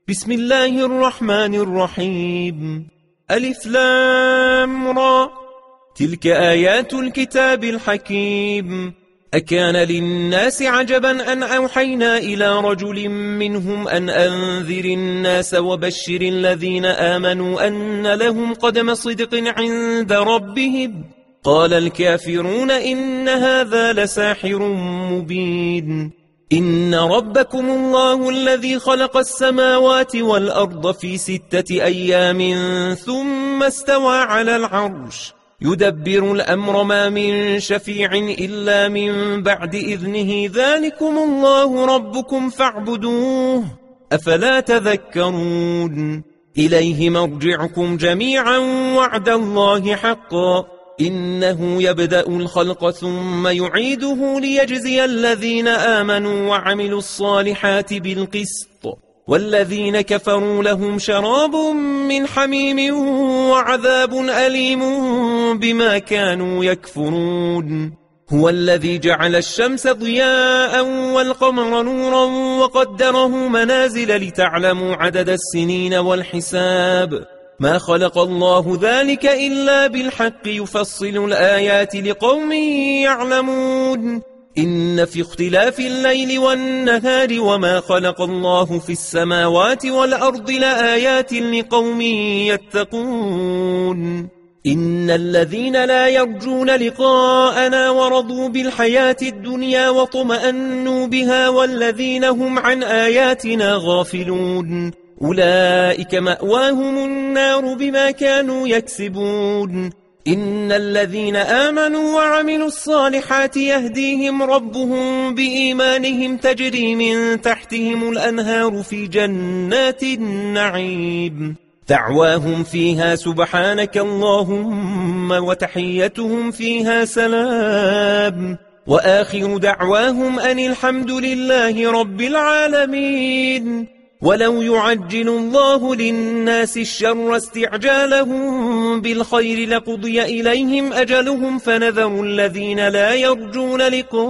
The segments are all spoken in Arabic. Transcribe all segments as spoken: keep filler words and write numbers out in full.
بسم الله الرحمن الرحيم. ألف لام را. تلك آيات الكتاب الحكيم. أكان للناس عجبا أن أوحينا إلى رجل منهم أن أنذر الناس وبشر الذين آمنوا أن لهم قدم صدق عند ربهم. قال الكافرون إن هذا لساحر مبين. إن ربكم الله الذي خلق السماوات والأرض في ستة أيام ثم استوى على العرش يدبر الأمر ما من شفيع إلا من بعد إذنه ذلكم الله ربكم فاعبدوه أفلا تذكرون. إليه مرجعكم جميعا وعد الله حقا إنه يبدأ الخلق ثم يعيده ليجزي الذين آمنوا وعملوا الصالحات بالقسط والذين كفروا لهم شراب من حميم وعذاب أليم بما كانوا يكفرون. هو الذي جعل الشمس ضياء والقمر نورا وقدره منازل لتعلموا عدد السنين والحساب ما خلق الله ذلك إلا بالحق يفصل الآيات لقوم يعلمون. إن في اختلاف الليل والنهار وما خلق الله في السماوات والأرض لآيات لقوم يتقون. إن الذين لا يرجون لقاءنا ورضوا بالحياة الدنيا وطمأنوا بها والذين هم عن آياتنا غافلون أولئك مأواهم النار بما كانوا يكسبون. إن الذين آمنوا وعملوا الصالحات يهديهم ربهم بإيمانهم تجري من تحتهم الأنهار في جنات النعيم دعواهم فيها سبحانك اللهم وتحيتهم فيها سلام وآخر دعواهم أن الحمد لله رب العالمين. ولو يعجل الله للناس الشر استعجالهم بالخير لقضي إليهم أجلهم فنذر الذين لا يرجون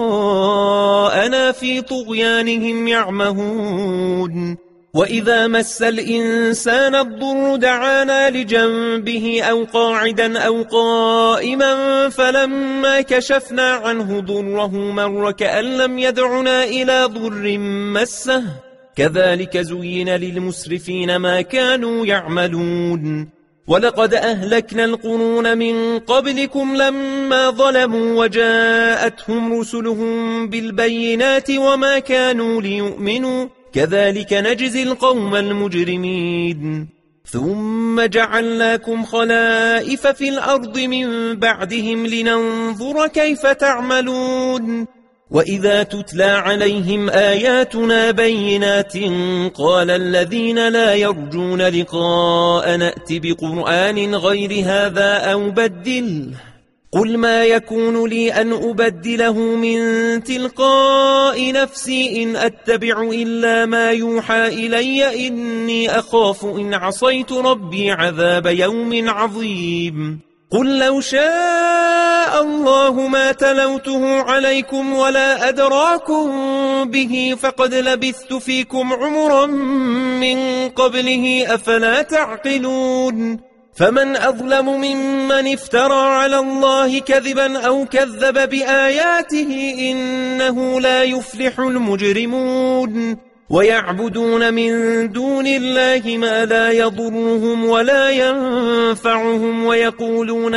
لقاءنا في طغيانهم يعمهون. وإذا مس الإنسان الضر دعانا لجنبه أو قاعدا أو قائما فلما كشفنا عنه ضره مر كأن لم يدعنا إلى ضر مسه كذلك زين للمسرفين ما كانوا يعملون. ولقد أهلكنا القرون من قبلكم لما ظلموا وجاءتهم رسلهم بالبينات وما كانوا ليؤمنوا كذلك نجزي القوم المجرمين. ثم جعلناكم خلائف في الأرض من بعدهم لننظر كيف تعملون. وإذا تتلى عليهم آياتنا بينات قال الذين لا يرجون لقاء نأت بقرآن غير هذا أو بدل قل ما يكون لي أن أبدله من تلقاء نفسي إن أتبع إلا ما يوحى إلي إني أخاف إن عصيت ربي عذاب يوم عظيم. قل لو شاء الله ما تلوته عليكم ولا أدراكم به فقد لبثت فيكم عمرا من قبله أفلا تعقلون. فمن أظلم ممن افترى على الله كذبا أو كذب بآياته إنه لا يفلح المجرمون. ويعبدون من دون الله ما لا يضرهم ولا ينفعهم ويقولون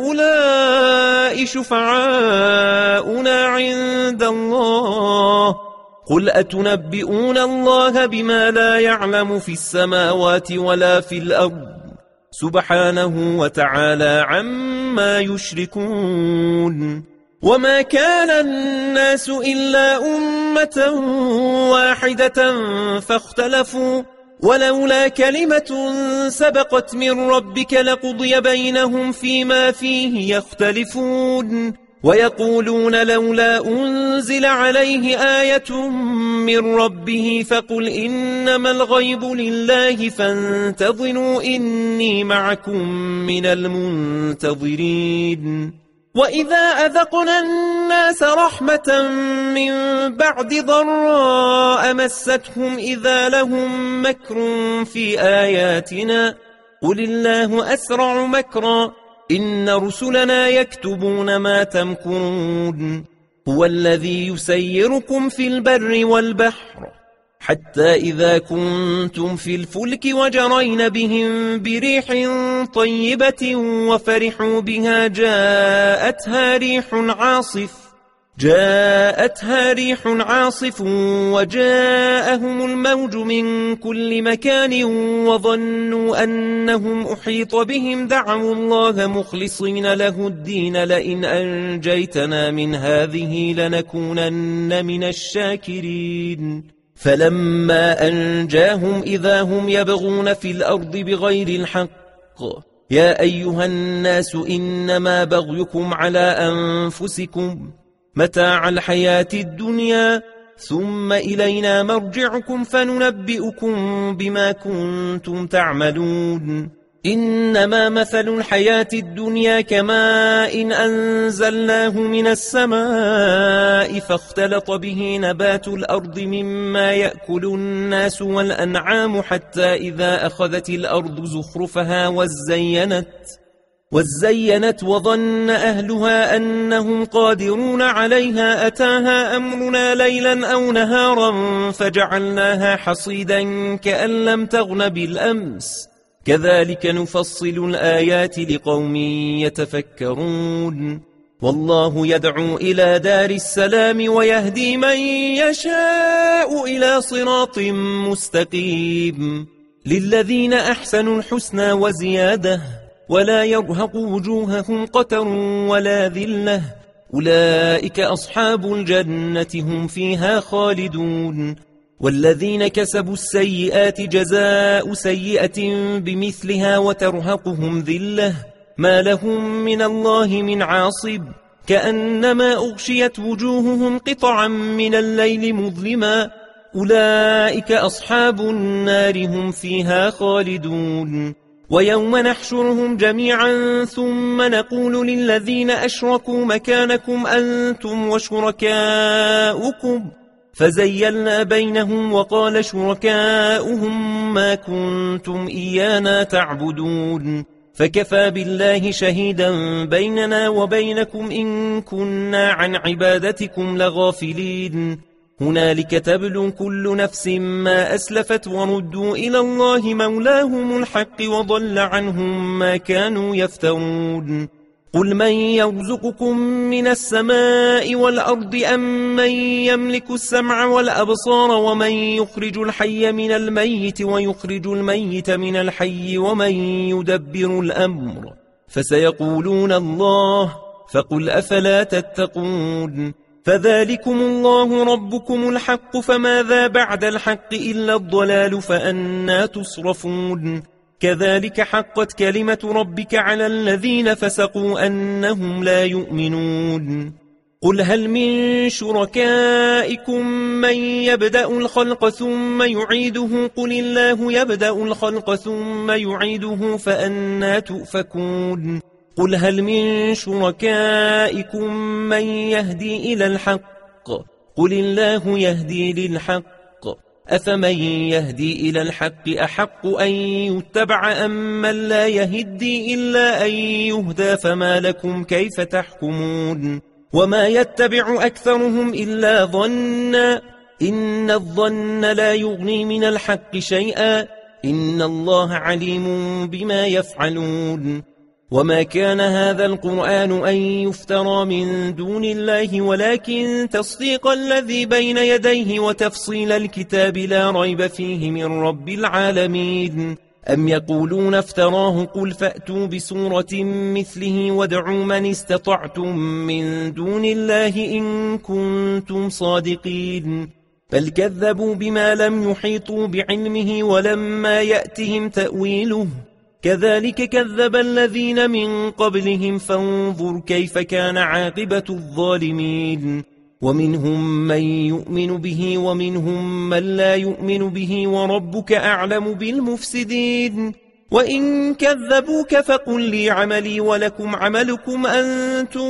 هؤلاء شفعاؤنا عند الله قل أتنبئون الله بما لا يعلم في السماوات ولا في الأرض سبحانه وتعالى عما يشركون. وما كان الناس إلا أمة واحدة فاختلفوا ولولا كلمة سبقت من ربك لقضي بينهم فيما فيه يختلفون. ويقولون لولا أنزل عليه آية من ربه فقل إنما الغيب لله فانتظروا إني معكم من المنتظرين. وإذا أذقنا الناس رحمة من بعد ضراء مستهم إذا لهم مكر في آياتنا قل الله أسرع مكرا إن رسلنا يكتبون ما تمكرون هو الذي يسيركم في البر والبحر حتى إذا كنتم في الفلك وجرين بهم بريح طيبة وفرحوا بها جاءتها ريح عاصف جاءتها ريح عاصف وجاءهم الموج من كل مكان وظنوا أنهم أحيط بهم دعوا الله مخلصين له الدين لئن أنجيتنا من هذه لنكونن من الشاكرين فلما أنجاهم إذا هم يبغون في الأرض بغير الحق يا أيها الناس إنما بغيكم على أنفسكم متاع الحياة الدنيا ثم إلينا مرجعكم فننبئكم بما كنتم تعملون إنما مثل الحياة الدنيا كماء إن أنزلناه من السماء فاختلط به نبات الأرض مما يأكل الناس والأنعام حتى إذا أخذت الأرض زخرفها وزينت وزينت وظن أهلها أنهم قادرون عليها أتاها أمرنا ليلا أو نهارا فجعلناها حصيدا كأن لم تغن بالأمس كذلك نفصل الآيات لقوم يتفكرون والله يدعو إلى دار السلام ويهدي من يشاء إلى صراط مستقيم للذين أحسنوا الحسنى وزيادة ولا يرهق وجوههم قتر ولا ذلة أولئك أصحاب الجنة هم فيها خالدون والذين كسبوا السيئات جزاء سيئة بمثلها وترهقهم ذلة ما لهم من الله من عاصب كأنما أغشيت وجوههم قطعا من الليل مظلما أولئك أصحاب النار هم فيها خالدون ويوم نحشرهم جميعا ثم نقول للذين أشركوا مكانكم أنتم وشركاؤكم فزيلنا بينهم وقال شركاؤهم ما كنتم إيانا تعبدون فكفى بالله شهيدا بيننا وبينكم إن كنا عن عبادتكم لغافلين هنالك تبلو كل نفس ما أسلفت وردوا إلى الله مولاهم الحق وضل عنهم ما كانوا يفترون قل من يرزقكم من السماء والأرض أم من يملك السمع والأبصار ومن يخرج الحي من الميت ويخرج الميت من الحي ومن يدبر الأمر فسيقولون الله فقل أفلا تتقون فذلكم الله ربكم الحق فماذا بعد الحق إلا الضلال فأنا تصرفون كذلك حقت كلمة ربك على الذين فسقوا أنهم لا يؤمنون قل هل من شركائكم من يبدأ الخلق ثم يعيده قل الله يبدأ الخلق ثم يعيده فأنا تؤفكون قل هل من شركائكم من يهدي إلى الحق قل الله يهدي للحق أفمن يهدي إلى الحق أحق أن يتبع أم من لا يهدي إلا أن يهدى فما لكم كيف تحكمون وما يتبع أكثرهم إلا ظنا إن الظن لا يغني من الحق شيئا إن الله عليم بما يفعلون وما كان هذا القرآن أن يفترى من دون الله ولكن تصديق الذي بين يديه وتفصيل الكتاب لا ريب فيه من رب العالمين أم يقولون افتراه قل فأتوا بسورة مثله وادعوا من استطعتم من دون الله إن كنتم صادقين بل كذبوا بما لم يحيطوا بعلمه ولما يأتهم تأويله كذلك كذب الذين من قبلهم فانظر كيف كان عاقبة الظالمين ومنهم من يؤمن به ومنهم من لا يؤمن به وربك أعلم بالمفسدين وإن كذبوك فقل لي عملي ولكم عملكم أنتم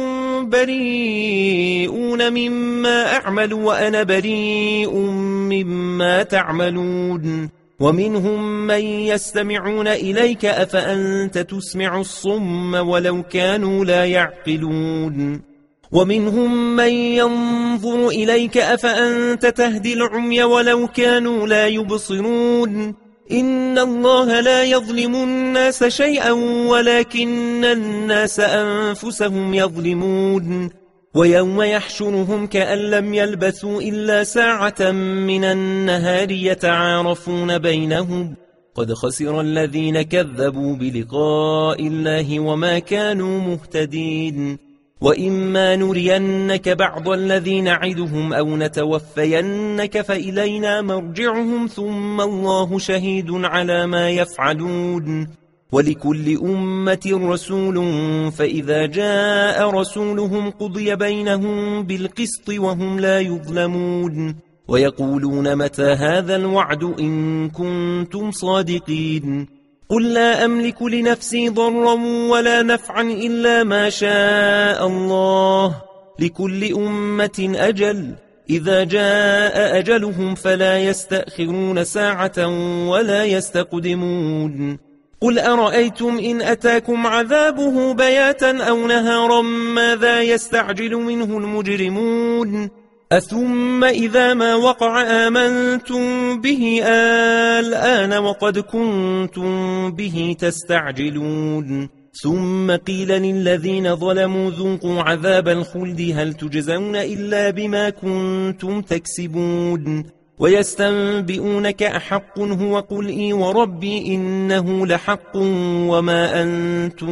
بريئون مما أعمل وأنا بريء مما تعملون ومنهم من يستمعون إليك أفأنت تسمع الصم ولو كانوا لا يعقلون ومنهم من ينظر إليك أفأنت تهدي العمي ولو كانوا لا يبصرون إن الله لا يظلم الناس شيئا ولكن الناس أنفسهم يظلمون ويوم يحشرهم كأن لم يلبثوا إلا ساعة من النهار يتعارفون بينهم قد خسر الذين كذبوا بلقاء الله وما كانوا مهتدين وإما نرينك بعض الذي نعدهم أو نتوفينك فإلينا مرجعهم ثم الله شهيد على ما يفعلون ولكل أمة رسول فإذا جاء رسولهم قضي بينهم بالقسط وهم لا يظلمون ويقولون متى هذا الوعد إن كنتم صادقين قل لا أملك لنفسي ضرا ولا نفعا إلا ما شاء الله لكل أمة أجل إذا جاء أجلهم فلا يستأخرون ساعة ولا يستقدمون قل أرأيتم إن أتاكم عذابه بياتا أو نهارا ماذا يستعجل منه المجرمون أثم إذا ما وقع آمنتم به الآن وقد كنتم به تستعجلون ثم قيل للذين ظلموا ذوقوا عذاب الخلد هل تجزون إلا بما كنتم تكسبون ويستنبئونك أحق هو قل إي وربي إنه لحق وما أنتم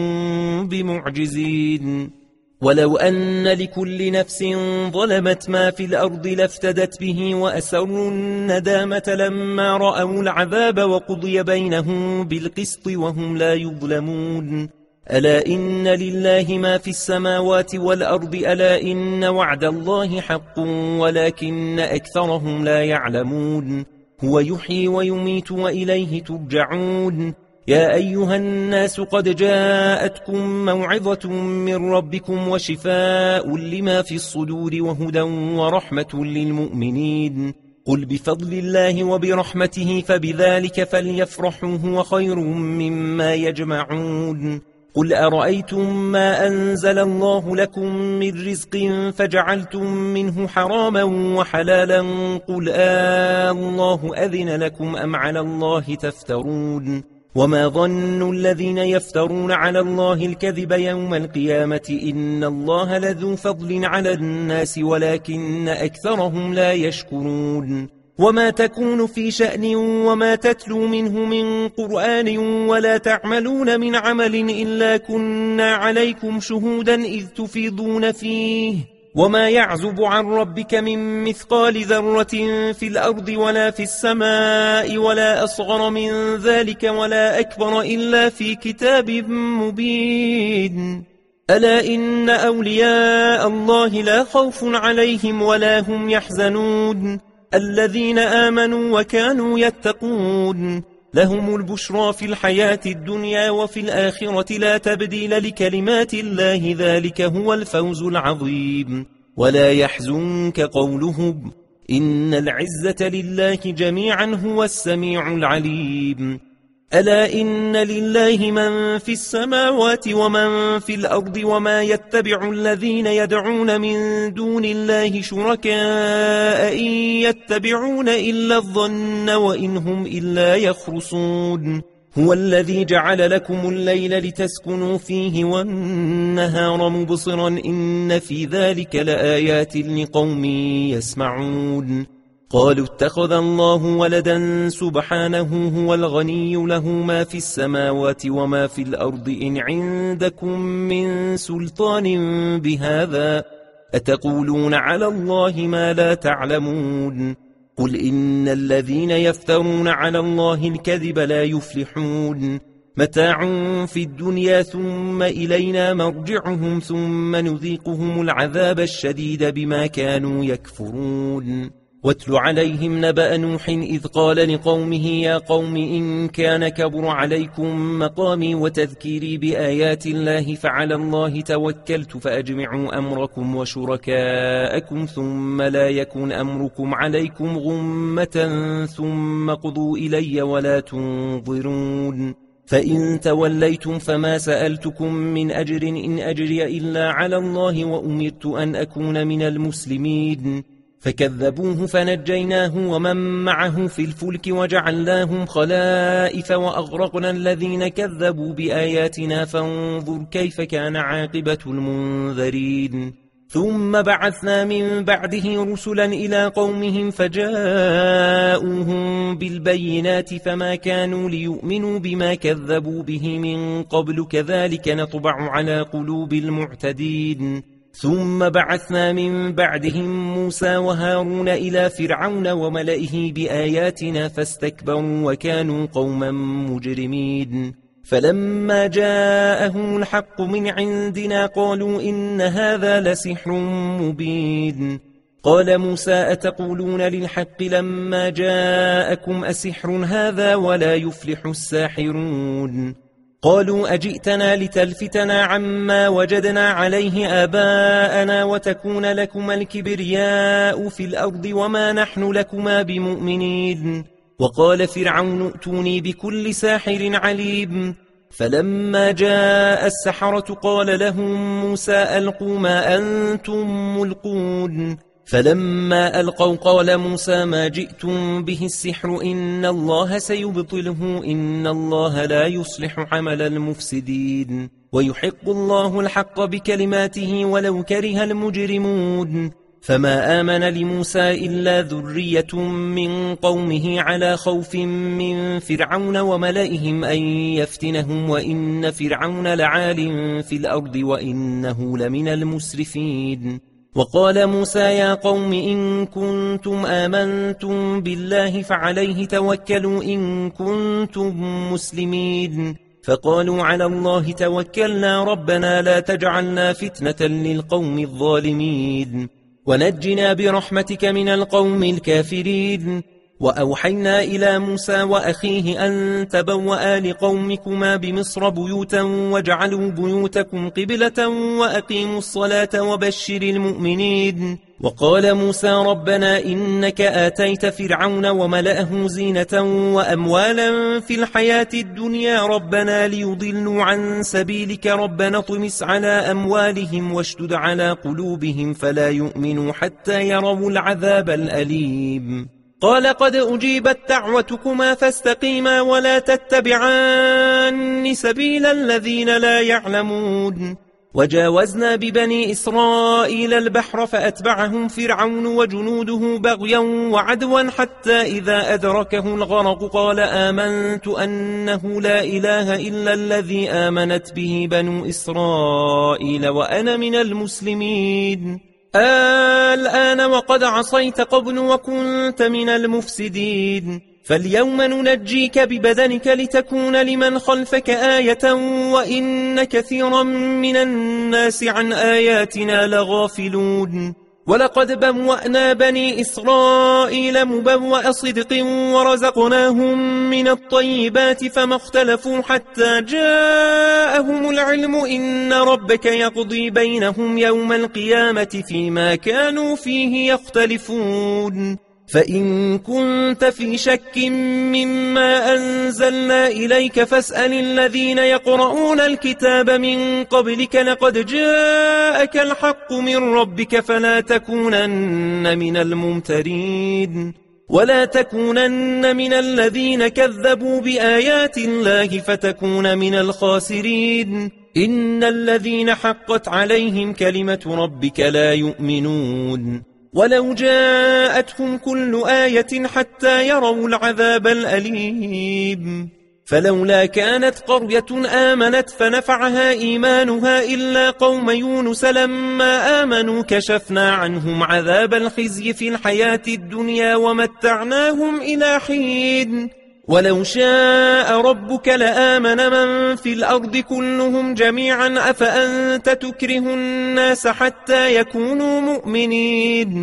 بمعجزين ولو أن لكل نفس ظلمت ما في الأرض لافتدت به وأسروا الندامة لما رأوا العذاب وقضي بينهم بالقسط وهم لا يظلمون ألا إن لله ما في السماوات والأرض ألا إن وعد الله حق ولكن أكثرهم لا يعلمون هو يحيي ويميت وإليه ترجعون يا أيها الناس قد جاءتكم موعظة من ربكم وشفاء لما في الصدور وهدى ورحمة للمؤمنين قل بفضل الله وبرحمته فبذلك فليفرحوا هو خير مما يجمعون قل أرأيتم ما أنزل الله لكم من رزق فجعلتم منه حراما وحلالا قل آه الله أذن لكم أم على الله تفترون وما ظن الذين يفترون على الله الكذب يوم القيامة إن الله لذو فضل على الناس ولكن أكثرهم لا يشكرون وما تكون في شأن وما تتلو منه من قرآن ولا تعملون من عمل إلا كنا عليكم شهودا إذ تفيضون فيه وما يعزب عن ربك من مثقال ذرة في الأرض ولا في السماء ولا أصغر من ذلك ولا أكبر إلا في كتاب مبين ألا إن أولياء الله لا خوف عليهم ولا هم يحزنون الذين آمنوا وكانوا يتقون لهم البشرى في الحياة الدنيا وفي الآخرة لا تبديل لكلمات الله ذلك هو الفوز العظيم ولا يحزنك قولهم إن العزة لله جميعا هو السميع العليم ألا إن لله من في السماوات ومن في الأرض وما يتبع الذين يدعون من دون الله شركاء إن يتبعون إلا الظن وإن هم إلا يخرصون هو الذي جعل لكم الليل لتسكنوا فيه والنهار مبصرا إن في ذلك لآيات لقوم يسمعون قالوا اتخذ الله ولدا سبحانه هو الغني له ما في السماوات وما في الأرض إن عندكم من سلطان بهذا أتقولون على الله ما لا تعلمون قل إن الذين يفترون على الله الكذب لا يفلحون متاع في الدنيا ثم إلينا مرجعهم ثم نذيقهم العذاب الشديد بما كانوا يكفرون واتل عليهم نبأ نوح إذ قال لقومه يا قوم إن كان كبر عليكم مقامي وتذكيري بآيات الله فعلى الله توكلت فأجمعوا أمركم وشركاءكم ثم لا يكن أمركم عليكم غمة ثم قضوا إلي ولا تنظرون فإن توليتم فما سألتكم من أجر إن أجري إلا على الله وأمرت أن أكون من المسلمين فكذبوه فنجيناه ومن معه في الفلك وجعلناهم خلائف وأغرقنا الذين كذبوا بآياتنا فانظر كيف كان عاقبة المنذرين ثم بعثنا من بعده رسلا إلى قومهم فجاءوهم بالبينات فما كانوا ليؤمنوا بما كذبوا به من قبل كذلك نطبع على قلوب المعتدين ثم بعثنا من بعدهم موسى وهارون إلى فرعون وملئه بآياتنا فاستكبروا وكانوا قوما مجرمين فلما جاءهم الحق من عندنا قالوا إن هذا لسحر مبين قال موسى أتقولون للحق لما جاءكم أسحر هذا ولا يفلح الساحرون قالوا أجئتنا لتلفتنا عما وجدنا عليه آباءنا وتكون لكما الكبرياء في الأرض وما نحن لكما بمؤمنين وقال فرعون ائتوني بكل ساحر عليم فلما جاء السحرة قال لهم موسى ألقوا ما أنتم ملقون فلما ألقوا قال موسى ما جئتم به السحر إن الله سيبطله إن الله لا يصلح عمل المفسدين ويحق الله الحق بكلماته ولو كره المجرمون فما آمن لموسى إلا ذرية من قومه على خوف من فرعون وملئهم أن يفتنهم وإن فرعون لعال في الأرض وإنه لمن المسرفين وقال موسى يا قوم إن كنتم آمنتم بالله فعليه توكلوا إن كنتم مسلمين فقالوا على الله توكلنا ربنا لا تجعلنا فتنة للقوم الظالمين ونجنا برحمتك من القوم الكافرين وأوحينا إلى موسى وأخيه أن تبوأ لقومكما بمصر بيوتا واجعلوا بيوتكم قبلة وأقيموا الصلاة وبشر المؤمنين وقال موسى ربنا إنك آتيت فرعون وملأه زينة وأموالا في الحياة الدنيا ربنا ليضلوا عن سبيلك ربنا طمس على أموالهم واشدد على قلوبهم فلا يؤمنوا حتى يروا العذاب الأليم قال قد أجيبت دعوتكما فاستقيما ولا تتبعان سبيل الذين لا يعلمون وجاوزنا ببني إسرائيل البحر فأتبعهم فرعون وجنوده بغيا وعدوا حتى إذا أدركه الغرق قال آمنت أنه لا إله إلا الذي آمنت به بنو إسرائيل وأنا من المسلمين الآن وقد عصيت قبل وكنت من المفسدين فاليوم ننجيك ببدنك لتكون لمن خلفك آية وإن كثيرا من الناس عن آياتنا لغافلون ولقد بوأنا بني إسرائيل مبوأ صدق ورزقناهم من الطيبات فما اختلفوا حتى جاءهم العلم إن ربك يقضي بينهم يوم القيامة فيما كانوا فيه يختلفون فإن كنت في شك مما أنزلنا إليك فاسأل الذين يقرؤون الكتاب من قبلك لقد جاءك الحق من ربك فلا تكونن من الممترين ولا تكونن من الذين كذبوا بآيات الله فتكون من الخاسرين إن الذين حقت عليهم كلمة ربك لا يؤمنون ولو جاءتهم كل آية حتى يروا العذاب الأليم فلولا كانت قرية آمنت فنفعها إيمانها إلا قوم يونس لما آمنوا كشفنا عنهم عذاب الخزي في الحياة الدنيا ومتعناهم إلى حين ولو شاء ربك لآمن من في الأرض كلهم جميعا أفأنت تكره الناس حتى يكونوا مؤمنين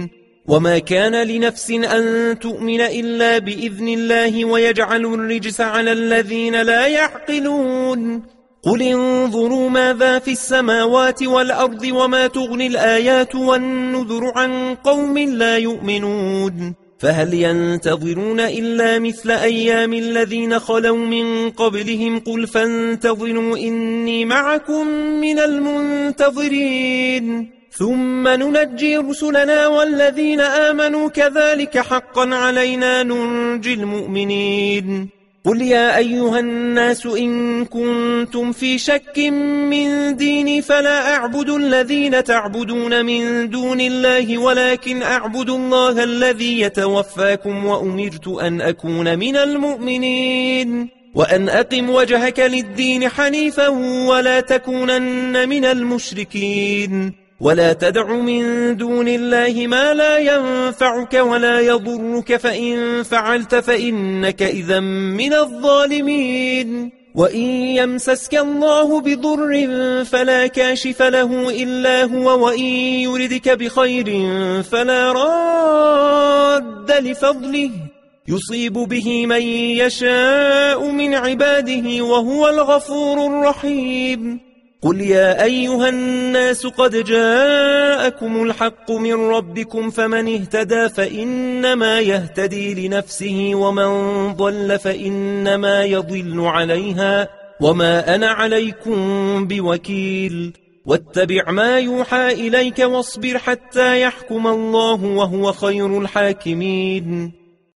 وما كان لنفس أن تؤمن إلا بإذن الله ويجعل الرجس على الذين لا يعقلون قل انظروا ماذا في السماوات والأرض وما تغني الآيات والنذر عن قوم لا يؤمنون فهل ينتظرون إلا مثل أيام الذين خلوا من قبلهم قل فانتظروا إني معكم من المنتظرين ثم ننجي رسلنا والذين آمنوا كذلك حقا علينا ننجي المؤمنين قل يا أيها الناس إن كنتم في شك من ديني فلا أعبد الذين تعبدون من دون الله ولكن أعبد الله الذي يتوفاكم وأمرت أن أكون من المؤمنين وأن أقم وجهك للدين حنيفا ولا تكونن من المشركين ولا تدع من دون الله ما لا ينفعك ولا يضرك فإن فعلت فإنك إذا من الظالمين وإن يمسسك الله بضر فلا كاشف له إلا هو وإن يردك بخير فلا راد لفضله يصيب به من يشاء من عباده وهو الغفور الرحيم قل يا أيها الناس قد جاءكم الحق من ربكم فمن اهتدى فإنما يهتدي لنفسه ومن ضل فإنما يضل عليها وما أنا عليكم بوكيل واتبع ما يوحى إليك واصبر حتى يحكم الله وهو خير الحاكمين